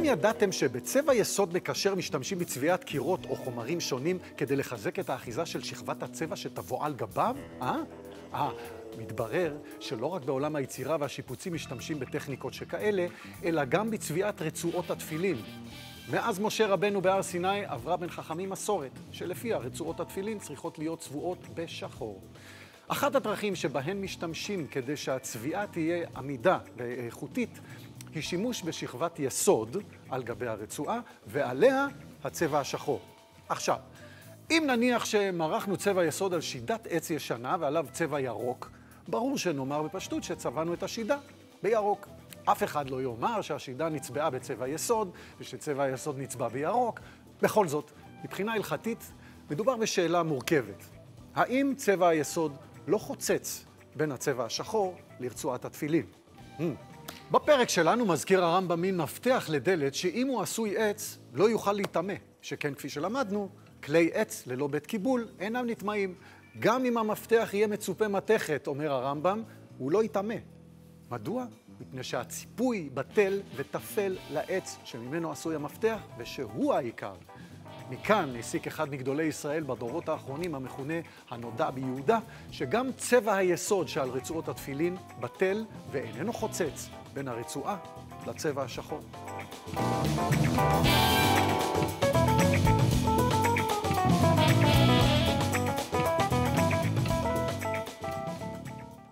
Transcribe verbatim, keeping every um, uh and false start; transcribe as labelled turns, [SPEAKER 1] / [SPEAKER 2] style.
[SPEAKER 1] ידעתם שבצבע יסוד מקשר משתמשים בצביעת קירות או חומרים שונים כדי לחזק את האחיזה של שכבת הצבע שתבוא על גביו? אה? אה, מתברר שלא רק בעולם היצירה והשיפוצים משתמשים בטכניקות שכאלה, אלא גם בצביעת רצועות התפילין. מאז משה רבנו בהר סיני עברה בין חכמים מסורת, שלפיה רצועות התפילין צריכות להיות צבועות בשחור. אחת הדרכים שבהן משתמשים כדי שהצביעה תהיה עמידה ואיכותית, היא שימוש בשכבת יסוד על גבי הרצועה, ועליה הצבע השחור. עכשיו, אם נניח שמרחנו צבע יסוד על שידת עץ ישנה ועליו צבע ירוק, ברור שנאמר בפשטות שצבענו את השידה בירוק. אף אחד לא יאמר שהשידה נצבעה בצבע יסוד ושצבע היסוד נצבע בירוק. בכל זאת, מבחינה הלכתית, מדובר בשאלה מורכבת. האם צבע היסוד לא חוצץ בין הצבע השחור לרצועת התפילין? Hmm. בפרק שלנו מזכיר הרמב"ם מין מפתח לדלת שאם הוא עשוי עץ לא יוכל להיטמא, שכן כפי שלמדנו, כלי עץ ללא בית קיבול אינם נטמאים. גם אם המפתח יהיה מצופה מתכת, אומר הרמב"ם, הוא לא יטמא. מדוע? מפני שהציפוי בטל וטפל לעץ שממנו עשוי המפתח ושהוא העיקר. מכאן הסיק אחד מגדולי ישראל בדורות האחרונים המכונה הנודע ביהודה, שגם צבע היסוד שעל רצועות התפילין בטל ואיננו חוצץ בין הרצועה לצבע השחור.